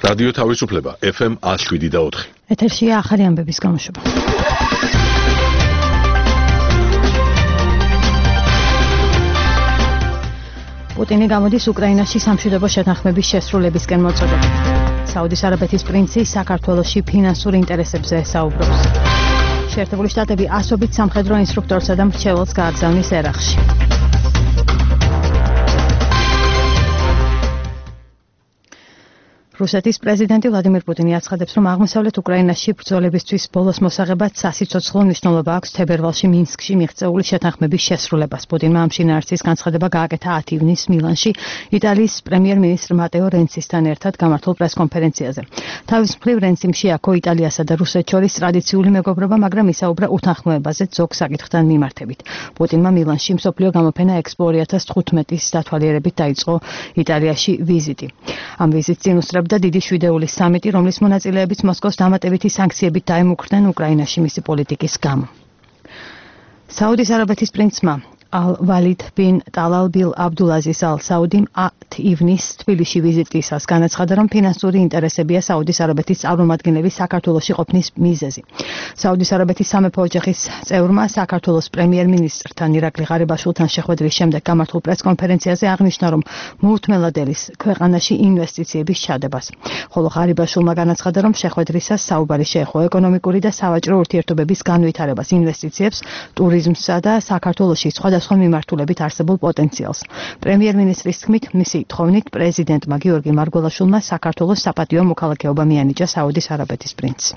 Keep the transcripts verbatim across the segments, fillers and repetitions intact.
რადიო თავისუფლება ეფ ემ one oh seven და four. ეთერშია ახალი ამბების გამოშვება. პუტინი გამოდის უკრაინაში სამშვიდობო შეთანხმების შესრულებისკენ მოწოდებით. საუდის არაბეთის პრინცი საქართველოში ფინანსურ ინტერესებზე საუბრობს. შეერთებული შტატები ასობით სამხედრო ინსტრუქტორსა და მრჩეველს გააგზავნის ერაყში. რუსეთის პრეზიდენტი ვლადიმირ პუტინი აცხადებს, რომ აღმოსავლეთ უკრაინაში ბრძოლებისთვის ბოლოს მოსაღებად სასიცოცხლო მნიშვნელობა აქვს თებერვალში მინსკში მიღწეული შეთანხმების შესრულებას. პუტინმა ამ შინაარსის განცხადება გააკეთა ათი ივნისს მილანში იტალიის პრემიერ-მინისტრ მატეო რენცისთან ერთად გამართულ პრესკონფერენციაზე. თავის მხრივ რენციმ შეაქო იტალიასა და რუსეთს შორის ტრადიციული მეგობრობა, მაგრამ ისაუბრა უთანხმოებაზე ზოგ საკითხთან მიმართებით. პუტინმა მილანში მსოფლიო გამოფენა ექსპო two thousand fifteen-ის დათვალიერებით დაიწყო იტალიაში ვიზიტი. ამ ვიზიტს წინ უსწრებდა და დიდი შვიდეულის სამიტი, რომლის მონაწილეებიც მოსკოვს დამატებითი სანქციებით დაემუქრნენ უკრაინაში მისი პოლიტიკის გამო. საუდის არაბეთის პრინცმა ალ-ვალიდ ბინ ტალალ ბილ აბდულაზიზ ალ-საუდიმ ათი ივნისს თბილისში ვიზიტისას განაცხადა, რომ ფინანსური ინტერესებია საუდის არაბეთის წარმომადგენლების საქართველოში ყოფნის მიზეზი. საუდის არაბეთის სამეფო ოჯახის წევრმა საქართველოს პრემიერ-მინისტრთან ირაკლი ღარიბაშვილთან შეხვედრის შემდეგ გამართულ პრესკონფერენციაზე აღნიშნა, რომ მოუთმენლად ელის ქვეყანაში ინვესტიციების ჩადებას. ხოლო ღარიბაშვილმა განაცხადა, რომ შეხვედრისას საუბარი შეეხო ეკონომიკური და სავაჭრო ურთიერთობების განვითარებას, ინვესტიციებს, ტურიზმსა და საქართველოში სხვადასხვა მიმართულებით არსებულ პოტენციალს. პრემიერ-მინისტრის თქმით, მისი თხოვნით პრეზიდენტმა გიორგი მარგველაშვილმა საქართველოს საპატიო მოქალაქეობა მიანიჭა საუდის არაბეთის პრინცს.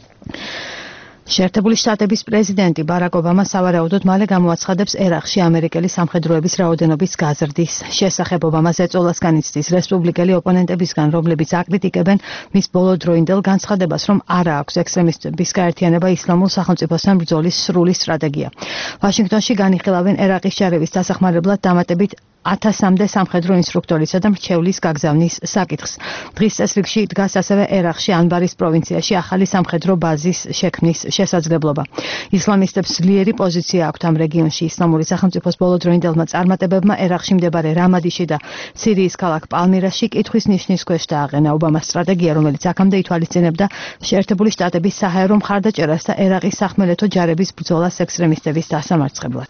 შეერთებული შტატების პრეზიდენტი ბარაკ ობამა სავარაუდოდ მალე გამოაცხადებს ერაყში ამერიკელი სამხედროების რაოდენობის გაზრდის შესახებ. ობამას ეწოლას განიცდის რესპუბლიკელი ოპონენტებისგან, რომლებიც აკრიტიკებენ მის ბოლოდროინდელ განცხადებას, რომ არა აქვს ექსტრემისტების გაერთიანება ისლამურ სახელმწიფოსთან ბრძოლის სრული სტრატეგია. ვაშინგტონში განიხილავენ ერაყის ჯარების დასახმარებლად დამატებით ათასამდე სამხედრო ინსტრუქტორისა და მრჩევლის გაგზავნის საკითხს. დღის წესრიგში დგას ასევე ერაყში ანბარის პროვინციაში ახალი სამხედრო ბაზის შექმნის შესაძლებლობა. ისლამისტებს ძლიერი პოზიცია აქვთ ამ რეგიონში. ისლამური სახელმწიფოს ბოლოდროინდელმა წარმატებებმა ერაყში მდებარე რამადიში და სირიის ქალაქ პალმირაში კითხვის ნიშნის ქვეშ დააყენა. ობამას სტრატეგია, რომელიც აქამდე ითვალისწინებდა შეერთებული შტატების საჰაერო მხარდაჭერას და ერაყის სახმელეთო ჯარების ბრძოლას ექსტრემისტების დასამარცხებლად.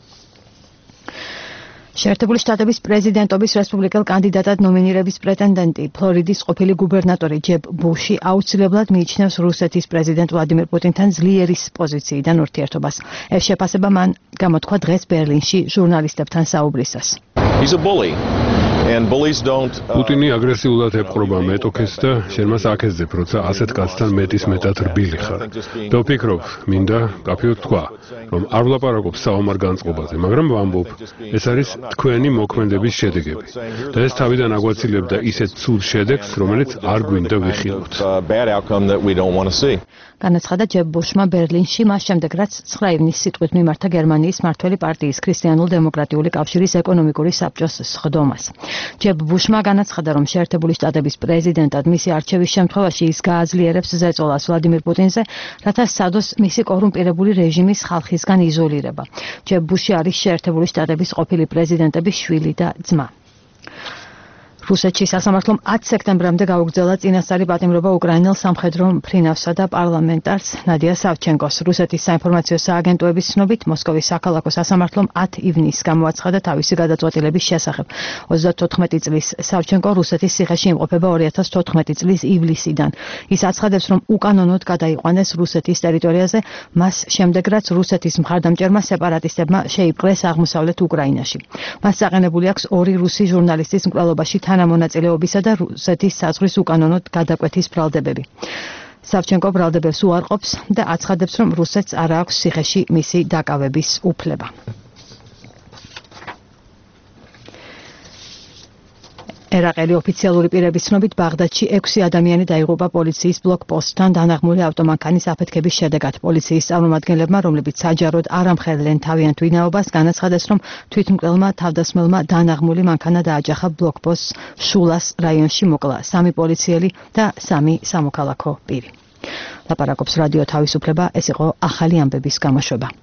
შეერთებული შტატების პრეზიდენტობის რესპუბლიკელ კანდიდატად ნომინირების პრეტენდენტი, ფლორიდის ყოფილი გუბერნატორი ჯებ ბუში აუცილებლად მიიჩნევს რუსეთის პრეზიდენტ ვლადიმირ პუტინთან ძლიერის პოზიციიდან ურთიერთობას. ეს შეფასება მან გამოთქვა დღეს ბერლინში ჟურნალისტებთან საუბრისას. პუტინი აგრესიულად ეპყრობა მეტოქეს და შენ მას აქეზებ, როცა ასეთ კაცთან მეტის მეტად რბილი ხარ. და ვფიქრობ, მინდა კაფეოდ თქვა, რომ არ ვლაპარაკობ საომარ განწყობაზე, მაგრამ ვამბობ, ეს არის თქვენი მოქმედების შედეგები. და ეს თავიდან აგვაცილებდა ისეთ ცუდ შედეგს, რომელიც არ გვინდა ვიხილოთ. განაცხადა ჯებ ბუშმა ბერლინში, მას შემდეგ რაც ცხრა ივნისს სიტყვით მიმართა გერმანიის მმართველი პარტიის ქრისტიანულ-დემოკრატიული კავშირის ეკონომიკური საბჭოს სხდომას. ჯებ ბუშმა განაცხადა, რომ შეერთებული შტატების პრეზიდენტად მისი არჩევის შემთხვევაში ის გააძლიერებს ზეწოლას ვლადიმირ პუტინზე, რათა სცადოს მისი კორუმპირებული რეჟიმის ხალხისგან იზოლირება. ჯებ ბუში არის შეერთებული შტატების ყოფილი პრეზიდენტების შვილი და ძმა. რუსეთში სასამართლომ ათი სექტემბრამდე გაუგრძელა წინასწარი პატიმრობა უკრაინელ სამხედრო მფრინავსა და პარლამენტარს ნადია სავჩენკოს. რუსეთის საინფორმაციო სააგენტოების ცნობით, მოსკოვის საქალაქო სასამართლომ ათი ივნისს გამოაცხადა თავისი გადაწყვეტილების შესახებ. ოცდათოთხმეტი წლის სავჩენკო რუსეთის ციხეში იმყოფება ორი ათას თოთხმეტი წლის ივლისიდან. ის აცხადებს, რომ უკანონოდ გადაიყვანეს რუსეთის ტერიტორიაზე, მას შემდეგ რაც რუსეთის მხარდამჭერმა სეპარატისტებმა შეიპყრეს აღმოსავლეთ უკრაინაში. მას საყენებული აქვს ორი რუსი ჟურნალისტის მკვლელობაში თანამონაწილეობისა და რუსეთის საზღვრის უკანონოდ გადაკვეთის ბრალდებები. სავჩენკო ბრალდებებს უარყოფს და აცხადებს, რომ რუსეთს არ აქვს ციხეში მისი დაკავების უფლება. ერაყელი ოფიციალური პირების ცნობით, ბაღდადში ექვსი ადამიანი დაიღუპა პოლიციის ბლოკპოსტთან დანაღმული ავტომანქანის აფეთქების შედეგად. პოლიციის წარმომადგენლებმა, რომლებიც საჯაროდ არ ამხელიდნენ თავიანთ ვინაობას, განაცხადეს, რომ თვითმკვლელმა თავდასხმელმა დანაღმული მანქანა დააჯახა ბლოკპოსტს შულას რაიონში მოკლა სამი პოლიციელი და სამი სამოქალაქო პირი. ლაპარაკობს რადიო თავისუფლება, ეს იყო ახალი ამბების გამოშვება.